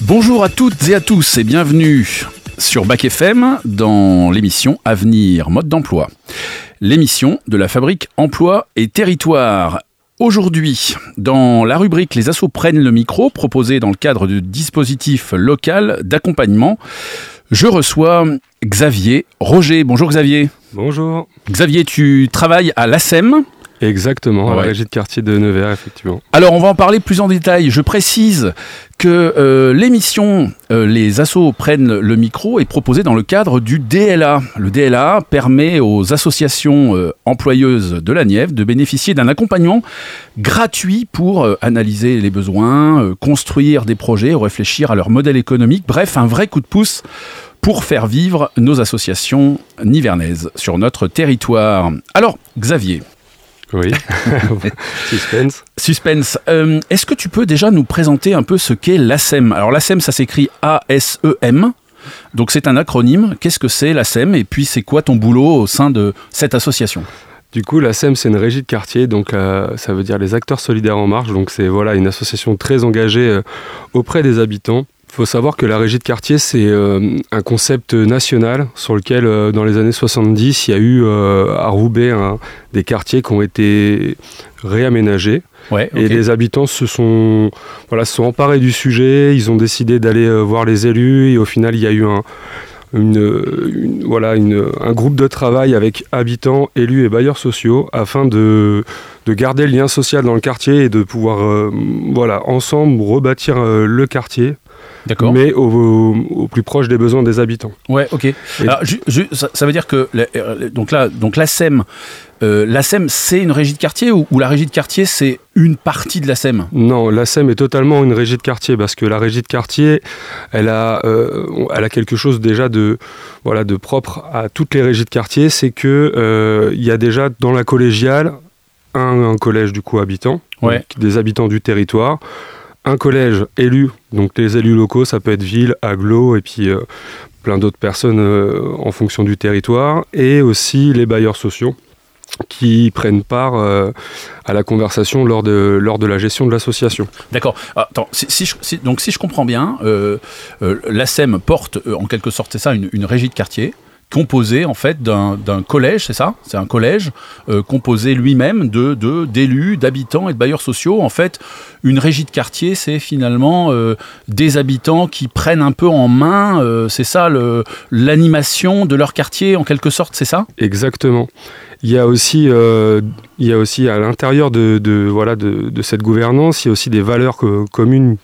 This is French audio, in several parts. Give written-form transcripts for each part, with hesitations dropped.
Bonjour à toutes et à tous et bienvenue sur Bac FM dans l'émission Avenir Mode d'Emploi. L'émission de la Fabrique Emploi et Territoire. Aujourd'hui, dans la rubrique Les assos prennent le micro, proposée dans le cadre du dispositif local d'accompagnement, je reçois Xavier Roger. Bonjour Xavier. Bonjour. Xavier, tu travailles à l'ASEM. Exactement, à la régie de quartier de Nevers, effectivement. Alors, on va en parler plus en détail. Je précise que l'émission Les assos prennent le micro est proposée dans le cadre du DLA. Le DLA permet aux associations employeuses de la Nièvre de bénéficier d'un accompagnement gratuit pour analyser les besoins, construire des projets, réfléchir à leur modèle économique. Bref, un vrai coup de pouce pour faire vivre nos associations nivernaises sur notre territoire. Alors, Xavier. Oui, Suspense. Est-ce que tu peux déjà nous présenter un peu ce qu'est l'ASEM ? Alors l'ASEM, ça s'écrit A-S-E-M, donc c'est un acronyme. Qu'est-ce que c'est l'ASEM ? Et puis c'est quoi ton boulot au sein de cette association ? Du coup, l'ASEM, c'est une régie de quartier, donc ça veut dire les acteurs solidaires en marche. Donc c'est une association très engagée auprès des habitants. Il faut savoir que la régie de quartier, c'est un concept national sur lequel, dans les années 70, il y a eu à Roubaix des quartiers qui ont été réaménagés. Ouais, okay. Et les habitants se sont emparés du sujet, ils ont décidé d'aller voir les élus, et au final, il y a eu un groupe de travail avec habitants, élus et bailleurs sociaux afin de garder le lien social dans le quartier et de pouvoir ensemble rebâtir le quartier. D'accord. Mais au plus proche des besoins des habitants. Ouais, ok. Alors, ça veut dire que donc l'ASEM, c'est une régie de quartier ou la régie de quartier c'est une partie de l'ASEM ? Non, l'ASEM est totalement une régie de quartier parce que la régie de quartier, elle a quelque chose déjà de propre à toutes les régies de quartier, c'est que il y a déjà dans la collégiale un collège du coup habitant, ouais. Donc, des habitants du territoire. Un collège élu, donc les élus locaux, ça peut être ville, agglo, et puis plein d'autres personnes en fonction du territoire, et aussi les bailleurs sociaux qui prennent part à la conversation lors de la gestion de l'association. D'accord. Attends, si je comprends bien, l'ASEM porte en quelque sorte, c'est ça, une régie de quartier composé en fait d'un collège, c'est ça ? C'est un collège composé lui-même d'élus, d'habitants et de bailleurs sociaux. En fait, une régie de quartier, c'est finalement des habitants qui prennent un peu en main, c'est ça, l'animation de leur quartier en quelque sorte, c'est ça ? Exactement. Il y a aussi à l'intérieur de cette gouvernance, il y a aussi des valeurs communes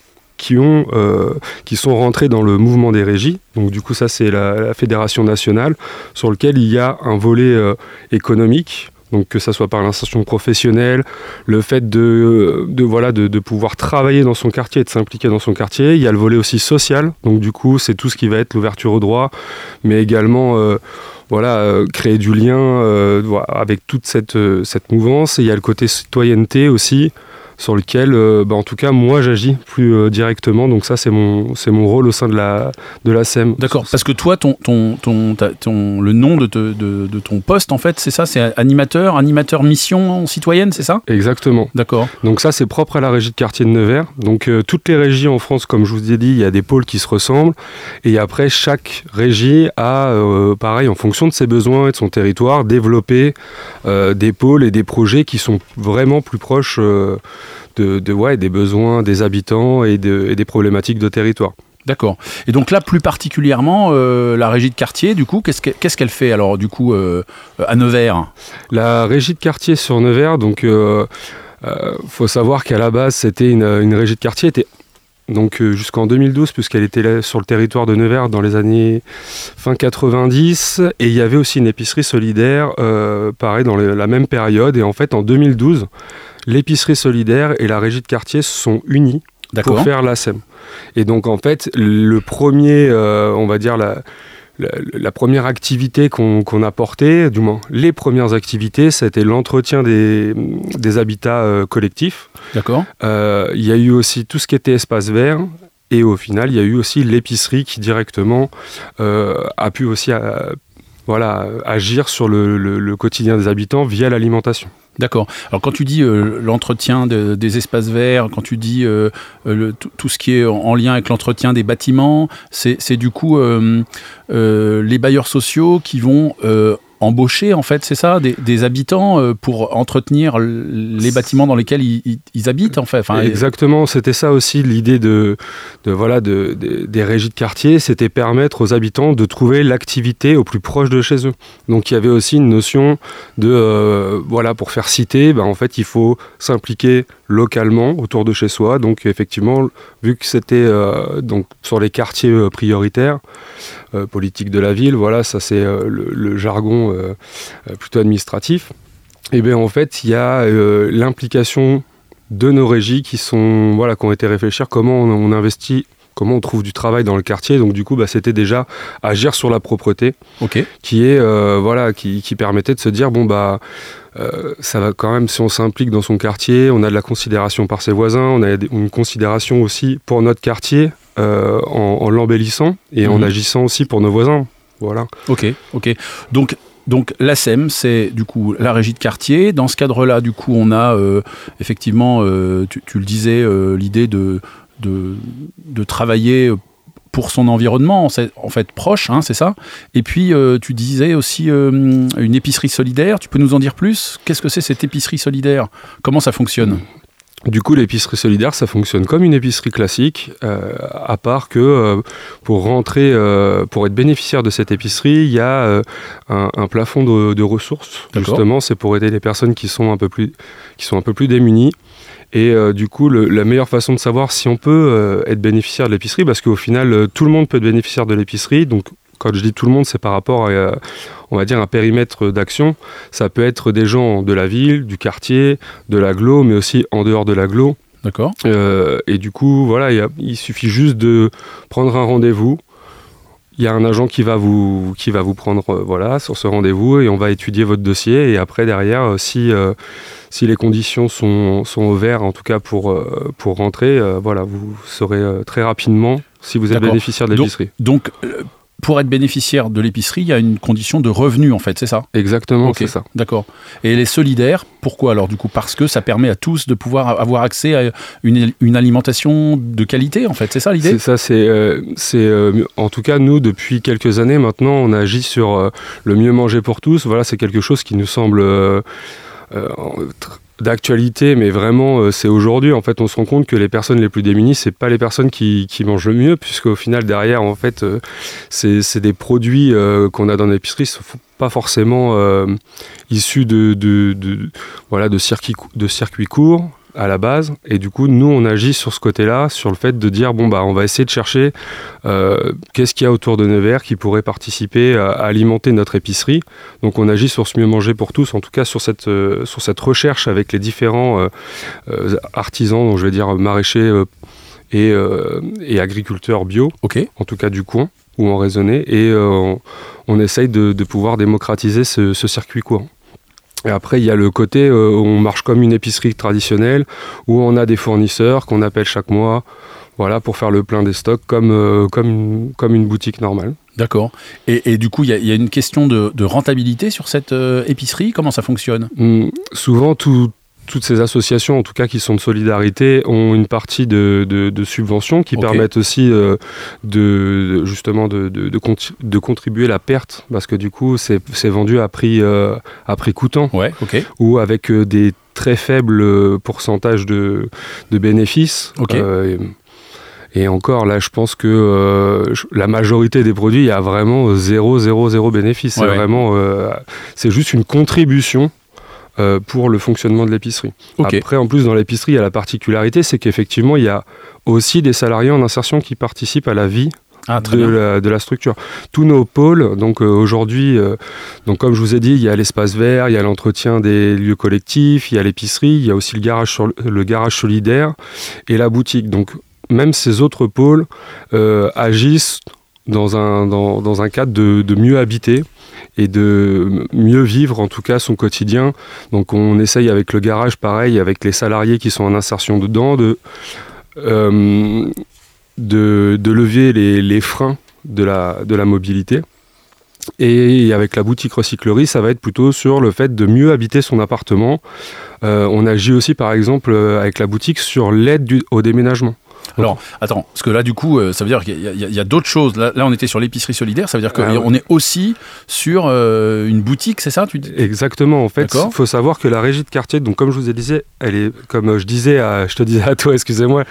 qui sont rentrés dans le mouvement des régies. Donc du coup, ça, c'est la Fédération nationale, sur lequel il y a un volet économique, donc que ça soit par l'insertion professionnelle, le fait de pouvoir travailler dans son quartier et de s'impliquer dans son quartier. Il y a le volet aussi social, donc du coup, c'est tout ce qui va être l'ouverture au droit, mais également créer du lien avec toute cette mouvance. Et il y a le côté citoyenneté aussi, sur lequel, en tout cas, moi, j'agis plus directement. Donc ça, c'est mon rôle au sein de la SEM. D'accord, parce que toi, le nom de ton poste, en fait, c'est ça, c'est animateur mission citoyenne, c'est ça ? Exactement. D'accord. Donc ça, c'est propre à la régie de quartier de Nevers. Donc toutes les régies en France, comme je vous ai dit, il y a des pôles qui se ressemblent. Et après, chaque régie a, pareil, en fonction de ses besoins et de son territoire, développé des pôles et des projets qui sont vraiment plus proches des besoins des habitants et des problématiques de territoire. D'accord. Et donc là, plus particulièrement, la régie de quartier, du coup, qu'est-ce qu'elle fait alors, du coup, à Nevers ? La régie de quartier sur Nevers, donc, faut savoir qu'à la base, c'était une régie de quartier, donc jusqu'en 2012, puisqu'elle était là sur le territoire de Nevers dans les années fin 90, et il y avait aussi une épicerie solidaire, pareil, dans la même période, et en fait, en 2012, l'épicerie solidaire et la régie de quartier se sont unies pour faire l'ASEM. Et donc, en fait, le premier, on va dire, la première activité qu'on a portée, du moins les premières activités, c'était l'entretien des habitats collectifs. D'accord. Il y a eu aussi tout ce qui était espace vert. Et au final, il y a eu aussi l'épicerie qui directement a pu aussi agir sur le quotidien des habitants via l'alimentation. D'accord. Alors quand tu dis l'entretien des espaces verts, quand tu dis tout ce qui est en lien avec l'entretien des bâtiments, c'est du coup les bailleurs sociaux qui vont embaucher, en fait, c'est ça, des habitants pour entretenir les bâtiments dans lesquels ils habitent, en fait. Enfin, exactement, c'était ça aussi l'idée des régies de quartier, c'était permettre aux habitants de trouver l'activité au plus proche de chez eux. Donc il y avait aussi une notion de, pour faire citer, en fait il faut s'impliquer localement autour de chez soi. Donc effectivement, vu que c'était donc sur les quartiers prioritaires, politique de la ville, voilà, ça c'est le jargon plutôt administratif. Et bien en fait, il y a l'implication de nos régies qui ont été réfléchir comment on investit, comment on trouve du travail dans le quartier. Donc du coup, c'était déjà agir sur la propreté, qui est qui permettait de se dire ça va quand même, si on s'implique dans son quartier, on a de la considération par ses voisins, on a une considération aussi pour notre quartier en l'embellissant et en agissant aussi pour nos voisins. Voilà. Ok. Donc l'ASEM, c'est du coup la régie de quartier. Dans ce cadre-là, du coup, on a effectivement, tu le disais, l'idée de travailler pour son environnement, en fait proche, c'est ça. Et puis, tu disais aussi une épicerie solidaire. Tu peux nous en dire plus ? Qu'est-ce que c'est cette épicerie solidaire ? Comment ça fonctionne ? Du coup, l'épicerie solidaire, ça fonctionne comme une épicerie classique, à part que pour être bénéficiaire de cette épicerie, il y a un plafond de ressources. D'accord. Justement, c'est pour aider les personnes qui sont un peu plus démunies. Et du coup, la meilleure façon de savoir si on peut être bénéficiaire de l'épicerie, parce qu'au final, tout le monde peut être bénéficiaire de l'épicerie. Donc, quand je dis tout le monde, c'est par rapport à, on va dire, un périmètre d'action. Ça peut être des gens de la ville, du quartier, de l'agglo, mais aussi en dehors de l'agglo. D'accord. Et du coup, voilà, il suffit juste de prendre un rendez-vous. Il y a un agent qui va vous prendre sur ce rendez-vous et on va étudier votre dossier. Et après, derrière, si les conditions sont au vert, en tout cas pour rentrer, vous saurez très rapidement si vous êtes bénéficiaire de l'épicerie. Donc pour être bénéficiaire de l'épicerie, il y a une condition de revenu, en fait, c'est ça ? Exactement, c'est ça. D'accord. Et elle est solidaire, pourquoi alors, du coup ? Parce que ça permet à tous de pouvoir avoir accès à une alimentation de qualité, en fait, c'est ça l'idée ? C'est ça, en tout cas, nous, depuis quelques années maintenant, on agit sur le mieux manger pour tous. Voilà, c'est quelque chose qui nous semble d'actualité, mais vraiment c'est aujourd'hui. En fait, on se rend compte que les personnes les plus démunies, c'est pas les personnes qui mangent le mieux, puisqu'au final derrière, en fait, c'est des produits qu'on a dans l'épicerie, pas forcément issus de circuits courts à la base, et du coup nous on agit sur ce côté-là, sur le fait de dire on va essayer de chercher qu'est-ce qu'il y a autour de Nevers qui pourrait participer à alimenter notre épicerie. Donc on agit sur ce mieux manger pour tous, en tout cas sur cette recherche avec les différents artisans, donc je vais dire maraîchers et agriculteurs bio, en tout cas du coin ou en raisonné, et on essaye de pouvoir démocratiser ce circuit court. Et après, il y a le côté où on marche comme une épicerie traditionnelle, où on a des fournisseurs qu'on appelle chaque mois, pour faire le plein des stocks, comme une boutique normale. D'accord. Et du coup, il y a une question de rentabilité sur cette épicerie. Comment ça fonctionne ? Souvent, toutes ces associations, en tout cas qui sont de solidarité, ont une partie de subventions qui permettent aussi de contribuer à la perte, parce que du coup c'est vendu à prix coûtant, ou avec des très faibles pourcentages de bénéfices. Et encore là, je pense que la majorité des produits, il y a vraiment 0 bénéfice. C'est vraiment, c'est juste une contribution pour le fonctionnement de l'épicerie. Après, en plus, dans l'épicerie, il y a la particularité, c'est qu'effectivement, il y a aussi des salariés en insertion qui participent à la vie de la structure. Tous nos pôles, donc aujourd'hui, donc comme je vous ai dit, il y a l'espace vert, il y a l'entretien des lieux collectifs, il y a l'épicerie, il y a aussi le garage solidaire et la boutique. Donc même ces autres pôles agissent dans un cadre de mieux habiter et de mieux vivre en tout cas son quotidien. Donc on essaye avec le garage, pareil, avec les salariés qui sont en insertion dedans, de lever les freins de la mobilité. Et avec la boutique recyclerie, ça va être plutôt sur le fait de mieux habiter son appartement. On agit aussi, par exemple, avec la boutique sur l'aide au déménagement. Alors, attends, parce que là, du coup, ça veut dire qu'il y a d'autres choses. Là, on était sur l'épicerie solidaire, ça veut dire qu'on est aussi sur une boutique, c'est ça, tu dis ? Exactement. En fait, il faut savoir que la régie de quartier, donc comme je vous ai dit, elle est, comme je te disais à toi, excusez-moi,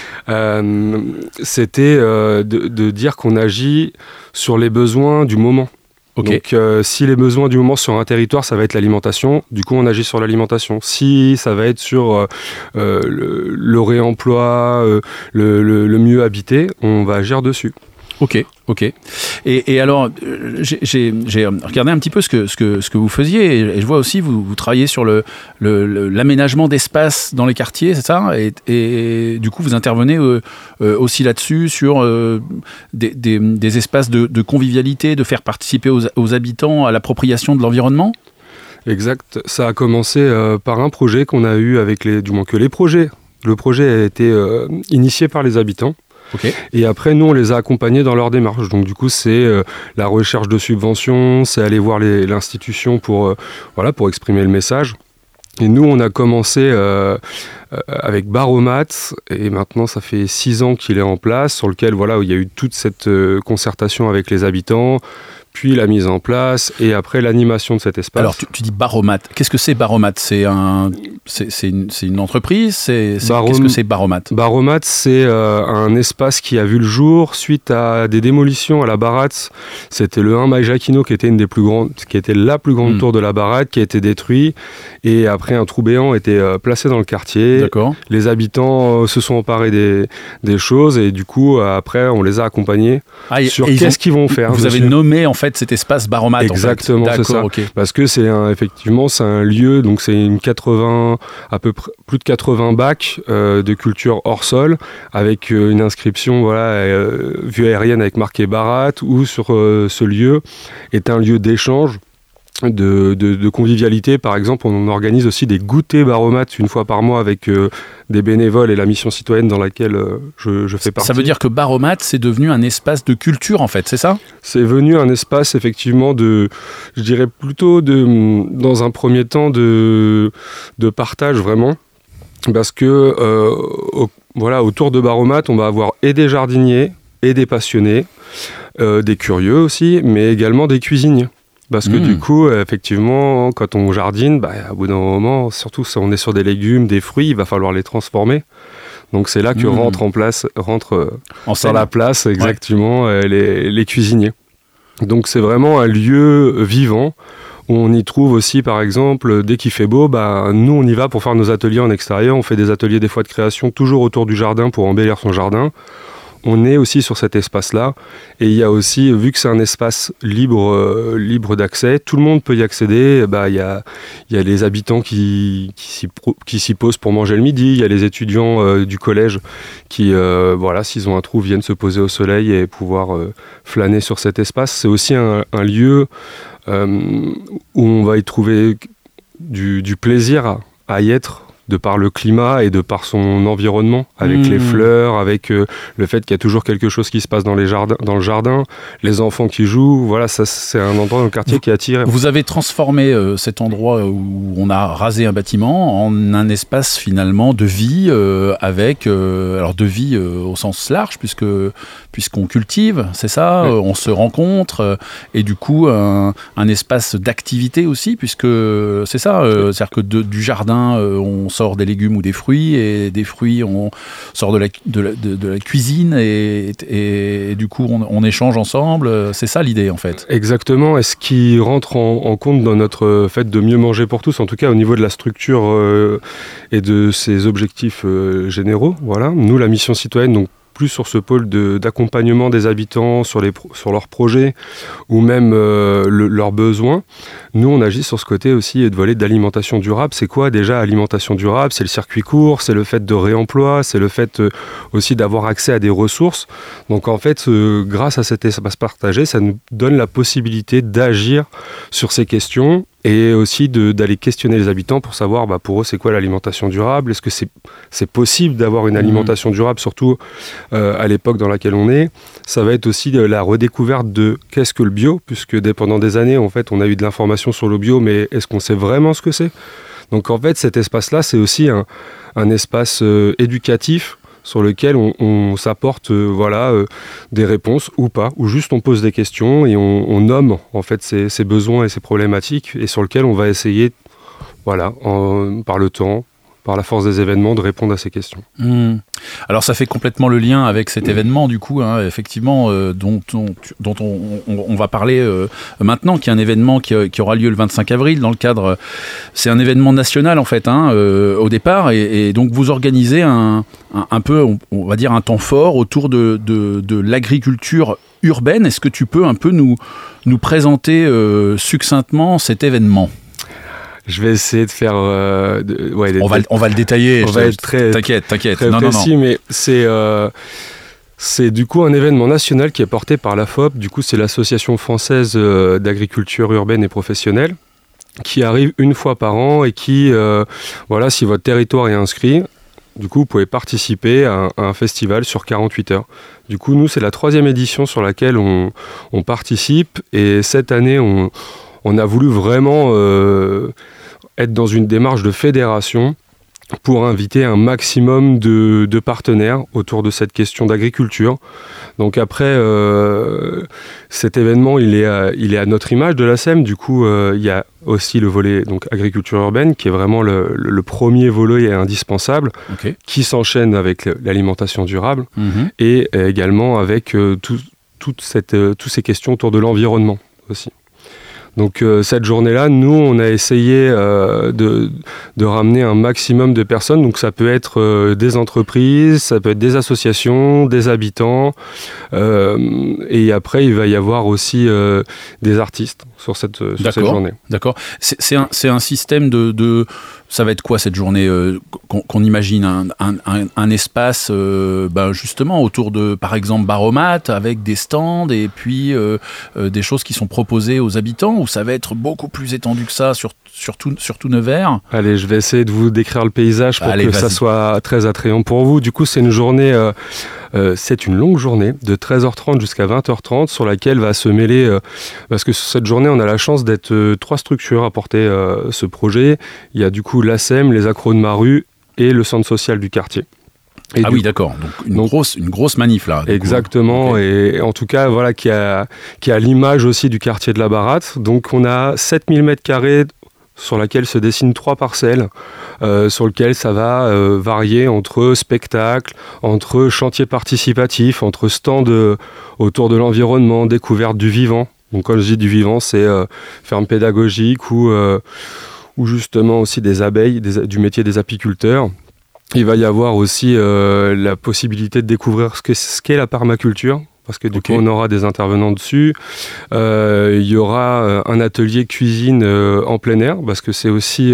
c'était de dire qu'on agit sur les besoins du moment. Okay. Donc, si les besoins du moment sur un territoire, ça va être l'alimentation, du coup, on agit sur l'alimentation. Si ça va être sur le réemploi, le mieux habité, on va agir dessus. Ok. Et alors, j'ai regardé un petit peu ce que vous faisiez, et je vois aussi vous travaillez sur l'aménagement d'espace dans les quartiers, c'est ça ? Et du coup, vous intervenez aussi là-dessus sur des espaces de convivialité, de faire participer aux habitants à l'appropriation de l'environnement ? Exact. Ça a commencé par un projet qu'on a eu avec le projet a été initié par les habitants. Okay. Et après, nous, on les a accompagnés dans leur démarche. Donc, du coup, c'est la recherche de subventions, c'est aller voir l'institution pour exprimer le message. Et nous, on a commencé avec Baromat, et maintenant, ça fait 6 ans qu'il est en place, sur lequel, il y a eu toute cette concertation avec les habitants, puis la mise en place, et après l'animation de cet espace. Alors, tu dis Baromat. Qu'est-ce que c'est Baromat ? C'est une entreprise ? Qu'est-ce que c'est Baromat ? Baromat, c'est un espace qui a vu le jour suite à des démolitions à la Baratz. C'était le 1 Maï Jacquinot qui était la plus grande tour de la Baratz, qui a été détruit. Et après, un trou béant était placé dans le quartier. D'accord. Les habitants se sont emparés des choses, et du coup, après, on les a accompagnés sur qu'est-ce qu'ils vont faire. Vous avez nommé, en fait, cet espace Baromat. Exactement, c'est ça. Okay. Parce que c'est un lieu, donc c'est à peu près plus de 80 bacs de culture hors sol, avec une inscription vue aérienne avec marqué Barat, où sur ce lieu est un lieu d'échange, de convivialité. Par exemple, on organise aussi des goûters Baromat une fois par mois avec des bénévoles et la mission citoyenne dans laquelle je fais partie. Ça veut dire que Baromat, c'est devenu un espace de culture, en fait, c'est ça ? C'est devenu un espace, effectivement, je dirais plutôt dans un premier temps, de partage, vraiment. Parce que, autour de Baromat, on va avoir et des jardiniers, et des passionnés, des curieux aussi, mais également des cuisiniers. Parce que du coup, effectivement, quand on jardine, au bout d'un moment, surtout si on est sur des légumes, des fruits, il va falloir les transformer. Donc c'est là que rentrent dans la place exactement les cuisiniers. Donc c'est vraiment un lieu vivant. On y trouve aussi, par exemple, dès qu'il fait beau, nous on y va pour faire nos ateliers en extérieur. On fait des ateliers des fois de création toujours autour du jardin pour embellir son jardin. On est aussi sur cet espace-là, et il y a aussi, vu que c'est un espace libre d'accès, tout le monde peut y accéder. Il y a les habitants qui s'y posent pour manger le midi, il y a les étudiants du collège qui, s'ils ont un trou, viennent se poser au soleil et pouvoir flâner sur cet espace. C'est aussi un lieu où on va y trouver du plaisir à y être, de par le climat et de par son environnement, avec les fleurs, avec le fait qu'il y a toujours quelque chose qui se passe dans le jardin, les enfants qui jouent, ça c'est un endroit dans le quartier qui attire. Vous avez transformé cet endroit où on a rasé un bâtiment en un espace finalement de vie, de vie au sens large, puisqu'on cultive, c'est ça, on se rencontre, et du coup un espace d'activité aussi, puisque c'est ça, c'est-à-dire que du jardin on sort des légumes ou des fruits, et des fruits on sort de la cuisine, et du coup on échange ensemble. C'est ça l'idée en fait. Exactement, et ce qui rentre en compte dans notre fait de mieux manger pour tous, en tout cas au niveau de la structure et de ses objectifs généraux. Nous, la mission citoyenne, donc plus sur ce pôle d'accompagnement des habitants sur leurs projets ou même leurs besoins. Nous, on agit sur ce côté aussi de volet d'alimentation durable. C'est quoi déjà alimentation durable ? C'est le circuit court, c'est le fait de réemploi, c'est le fait aussi d'avoir accès à des ressources. Donc en fait, grâce à cet espace partagé, ça nous donne la possibilité d'agir sur ces questions et aussi d'aller questionner les habitants pour savoir, pour eux, c'est quoi l'alimentation durable. Est-ce que c'est possible d'avoir une alimentation durable, surtout à l'époque dans laquelle on est. Ça va être aussi la redécouverte de qu'est-ce que le bio, puisque pendant des années, en fait, on a eu de l'information sur le bio, mais est-ce qu'on sait vraiment ce que c'est ? Donc en fait, cet espace-là, c'est aussi un espace éducatif sur lequel on s'apporte des réponses ou pas, ou juste on pose des questions et on nomme en fait ses besoins et ses problématiques, et sur lequel on va essayer, par le temps, par la force des événements, de répondre à ces questions. Alors ça fait complètement le lien avec cet événement du coup, effectivement, dont on va parler maintenant, qui est un événement qui aura lieu le 25 avril dans le cadre, c'est un événement national en fait, au départ, et donc vous organisez un peu, on va dire, un temps fort autour de l'agriculture urbaine. Est-ce que tu peux un peu nous présenter succinctement cet événement ? Je vais essayer de faire... on va le détailler. T'inquiète. Très précis, mais c'est du coup un événement national qui est porté par l'AFOP. Du coup, c'est l'Association française d'agriculture urbaine et professionnelle, qui arrive une fois par an et qui, si votre territoire est inscrit, du coup, vous pouvez participer à un festival sur 48 heures. Du coup, nous, c'est la 3e édition sur laquelle on participe, et cette année, on a voulu vraiment être dans une démarche de fédération pour inviter un maximum de partenaires autour de cette question d'agriculture. Donc après, cet événement, il est à notre image de la SEM. Du coup, il y a aussi le volet donc agriculture urbaine, qui est vraiment le premier volet indispensable, qui s'enchaîne avec l'alimentation durable, et également avec toutes ces questions autour de l'environnement aussi. Donc cette journée-là, nous, on a essayé de ramener un maximum de personnes. Donc ça peut être des entreprises, ça peut être des associations, des habitants. Et après, il va y avoir aussi des artistes sur cette journée. D'accord. C'est un système de... Ça va être quoi cette journée qu'on imagine un espace justement autour de, par exemple, Baromat, avec des stands et puis des choses qui sont proposées aux habitants, ou ça va être beaucoup plus étendu que ça sur tout Nevers? Allez, je vais essayer de vous décrire le paysage pour que ça soit très attrayant pour vous. Du coup, c'est une journée... c'est une longue journée de 13h30 jusqu'à 20h30 sur laquelle va se mêler, parce que sur cette journée, on a la chance d'être 3 structures à porter ce projet. Il y a du coup l'ASEM, les accros de Maru et le centre social du quartier. Oui, d'accord. Donc une grosse manif là. Exactement. Okay. Et en tout cas, voilà, qui a l'image aussi du quartier de la Baratte. Donc on a 7000 m² sur laquelle se dessinent 3 parcelles, sur lesquelles ça va varier entre spectacles, entre chantiers participatifs, entre stands autour de l'environnement, découverte du vivant. Donc quand je dis du vivant, c'est ferme pédagogique ou justement aussi des abeilles, du métier des apiculteurs. Il va y avoir aussi la possibilité de découvrir ce qu'est la permaculture, parce que du coup on aura des intervenants dessus. Il y aura un atelier cuisine en plein air, parce que c'est aussi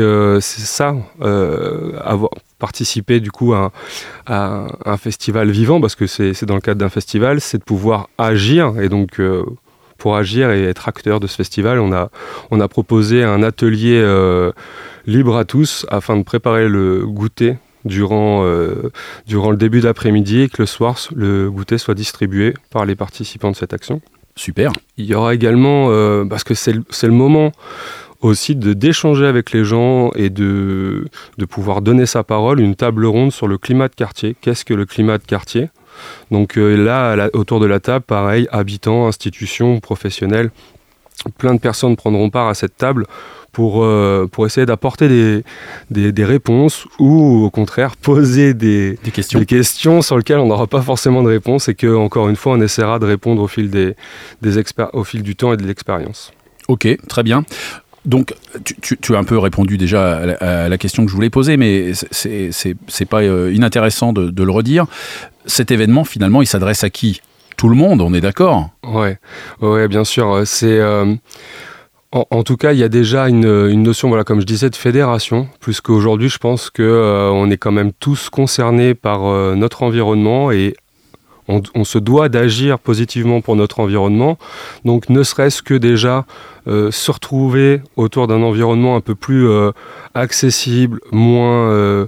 participer du coup à un festival vivant, parce que c'est dans le cadre d'un festival, c'est de pouvoir agir. Et donc pour agir et être acteur de ce festival, on a proposé un atelier libre à tous afin de préparer le goûter durant le début d'après-midi, et que le soir, le goûter soit distribué par les participants de cette action. Super. Il y aura également, parce que c'est le moment aussi d'échanger avec les gens et de pouvoir donner sa parole, une table ronde sur le climat de quartier. Qu'est-ce que le climat de quartier ? Donc là, autour de la table, pareil, habitants, institutions, professionnels, plein de personnes prendront part à cette table pour essayer d'apporter des réponses, ou au contraire poser des questions sur lesquelles on n'aura pas forcément de réponse, et que, encore une fois, on essaiera de répondre au fil au fil du temps et de l'expérience. Ok, très bien. Donc, tu as un peu répondu déjà à la question que je voulais poser, mais c'est pas inintéressant de le redire. Cet événement, finalement, il s'adresse à qui ? Tout le monde, on est d'accord ? Ouais, bien sûr. C'est... En tout cas, il y a déjà une notion, voilà, comme je disais, de fédération, plus qu'aujourd'hui, je pense qu'on est quand même tous concernés par notre environnement, et on se doit d'agir positivement pour notre environnement. Donc, ne serait-ce que déjà se retrouver autour d'un environnement un peu plus accessible, moins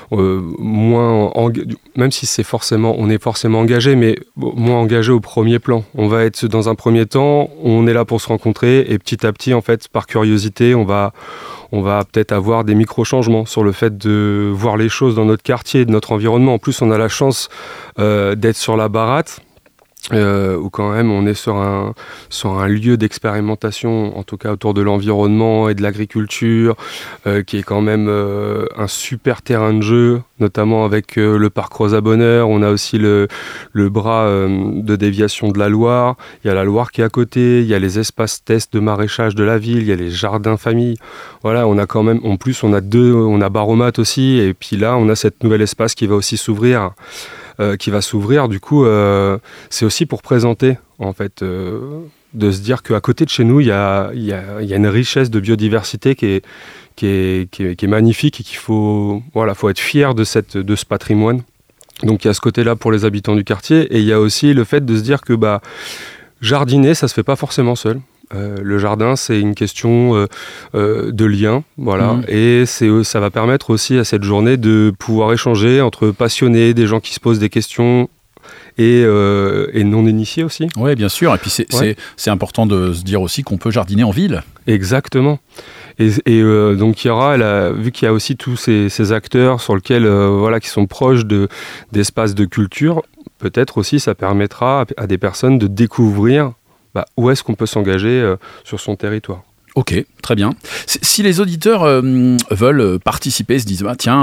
même si on est forcément engagé, mais moins engagé au premier plan. On va être dans un premier temps, on est là pour se rencontrer et petit à petit, en fait, par curiosité, on va peut-être avoir des micro-changements sur le fait de voir les choses dans notre quartier, de notre environnement. En plus, on a la chance d'être sur la Baratte, où quand même on est sur un lieu d'expérimentation, en tout cas autour de l'environnement et de l'agriculture, qui est quand même un super terrain de jeu, notamment avec le parc Rosa-Bonheur. On a aussi le bras de déviation de la Loire. Il y a la Loire qui est à côté, il y a les espaces tests de maraîchage de la ville, il y a les jardins famille. Voilà, on a quand même, en plus on a Baromat aussi, et puis là on a cet nouvel espace qui va aussi s'ouvrir. Du coup, c'est aussi pour présenter, en fait, de se dire qu'à côté de chez nous, il y a une richesse de biodiversité qui est magnifique et qu'il faut être fier de ce patrimoine. Donc il y a ce côté-là pour les habitants du quartier, et il y a aussi le fait de se dire que jardiner, ça se fait pas forcément seul. Le jardin, c'est une question de lien, voilà, et ça va permettre aussi à cette journée de pouvoir échanger entre passionnés, des gens qui se posent des questions et non initiés aussi. Oui, bien sûr, et puis c'est important de se dire aussi qu'on peut jardiner en ville. Exactement. Et donc il y aura, vu qu'il y a aussi tous ces acteurs sur lesquels, qui sont proches d'espaces de culture, peut-être aussi ça permettra à des personnes de découvrir où est-ce qu'on peut s'engager sur son territoire. Ok, très bien. Si les auditeurs veulent participer, se disent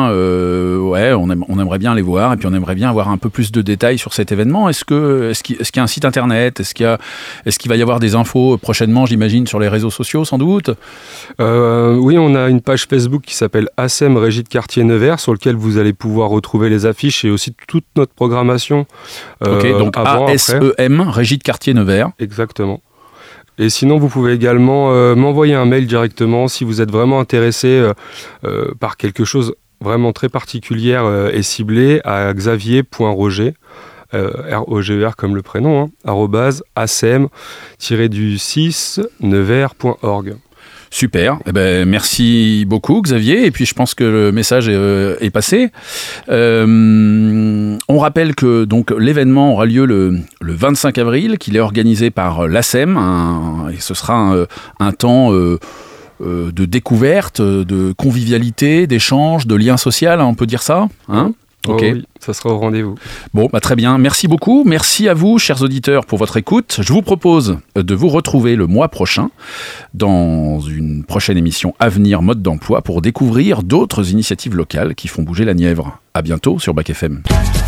on aimerait bien les voir et puis on aimerait bien avoir un peu plus de détails sur cet événement, est-ce qu'il y a un site internet, est-ce qu'il va y avoir des infos prochainement, j'imagine, sur les réseaux sociaux sans doute? Oui, on a une page Facebook qui s'appelle ASEM Régie de Quartier Nevers, sur lequel vous allez pouvoir retrouver les affiches et aussi toute notre programmation. Ok, donc ASEM Régie de Quartier Nevers. Exactement. Et sinon, vous pouvez également m'envoyer un mail directement si vous êtes vraiment intéressé par quelque chose vraiment très particulier et ciblé à xavier.roger, ROGER comme le prénom, @acm-nevers.org. Super, merci beaucoup Xavier, et puis je pense que le message est passé. On rappelle que donc l'événement aura lieu le 25 avril, qu'il est organisé par l'ASEM, et ce sera un temps de découverte, de convivialité, d'échange, de lien social, on peut dire ça, hein ? Ok, oui, ça sera au rendez-vous. Bon, très bien. Merci beaucoup. Merci à vous, chers auditeurs, pour votre écoute. Je vous propose de vous retrouver le mois prochain dans une prochaine émission Avenir Mode d'Emploi pour découvrir d'autres initiatives locales qui font bouger la Nièvre. À bientôt sur Bac FM.